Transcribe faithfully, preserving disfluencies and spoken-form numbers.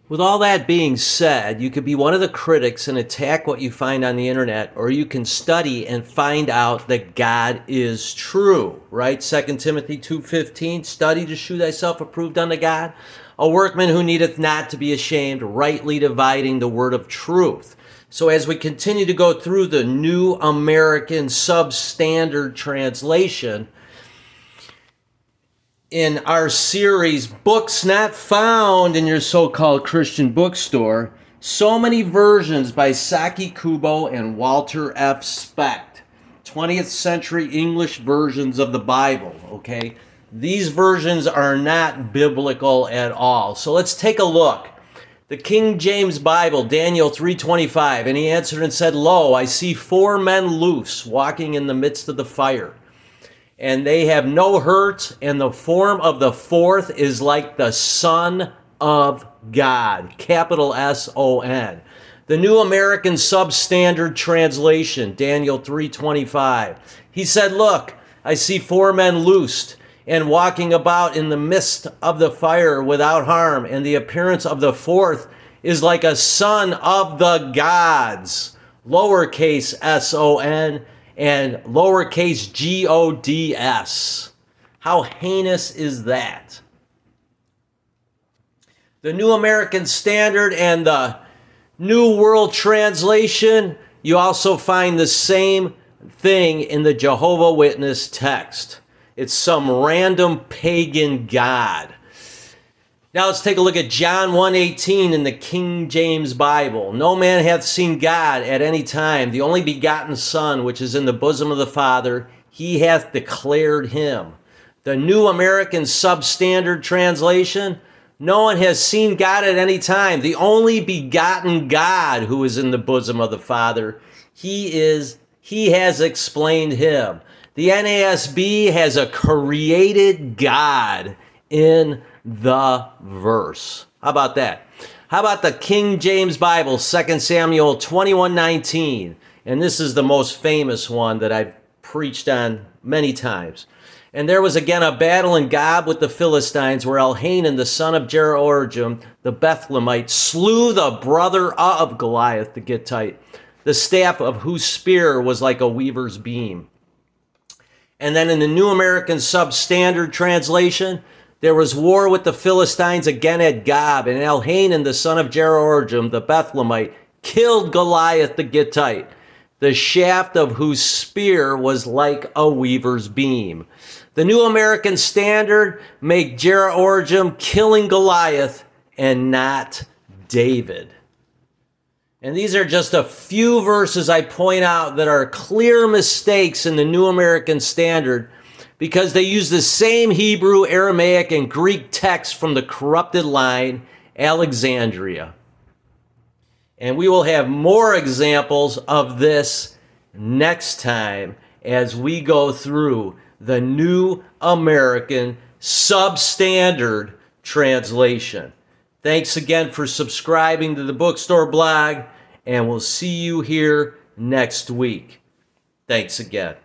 With all that being said, you could be one of the critics and attack what you find on the internet, or you can study and find out that God is true, right? Second Timothy two fifteen, study to shew thyself approved unto God, a workman who needeth not to be ashamed, rightly dividing the word of truth. So as we continue to go through the New American Substandard Translation, in our series, Books Not Found in Your So-Called Christian Bookstore, so many versions by Saki Kubo and Walter F. Specht, twentieth century English versions of the Bible, okay? These versions are not biblical at all. So let's take a look. The King James Bible, Daniel three twenty-five, and he answered and said, Lo, I see four men loose, walking in the midst of the fire. And they have no hurt, and the form of the fourth is like the Son of God, capital S O N. The New American Substandard Translation, Daniel three twenty-five. He said, Look, I see four men loosed and walking about in the midst of the fire without harm, and the appearance of the fourth is like a son of the gods, lowercase S O N, and lowercase G O D S. How heinous is that? The New American Standard and the New World Translation, you also find the same thing in the Jehovah Witness text. It's some random pagan god. Now let's take a look at John one eighteen in the King James Bible. No man hath seen God at any time. The only begotten Son, which is in the bosom of the Father, he hath declared him. The New American Substandard Translation, no one has seen God at any time. The only begotten God who is in the bosom of the Father, he is, he has explained him. The N A S B has a created God in the verse. How about that? How about the King James Bible, Second Samuel twenty-one nineteen? And this is the most famous one that I've preached on many times. And there was again a battle in Gob with the Philistines, where Elhanan, the son of Jehoiarjam, the Bethlehemite, slew the brother of Goliath the Gittite, the staff of whose spear was like a weaver's beam. And then in the New American Substandard Translation, there was war with the Philistines again at Gob, and Elhanan, the son of Jehoiarjam, the Bethlehemite, killed Goliath the Gittite, the shaft of whose spear was like a weaver's beam. The New American Standard make Jehoiarjam killing Goliath and not David. And these are just a few verses I point out that are clear mistakes in the New American Standard, because they use the same Hebrew, Aramaic, and Greek text from the corrupted line, Alexandria. And we will have more examples of this next time as we go through the New American Substandard Translation. Thanks again for subscribing to the Bookstore blog, and we'll see you here next week. Thanks again.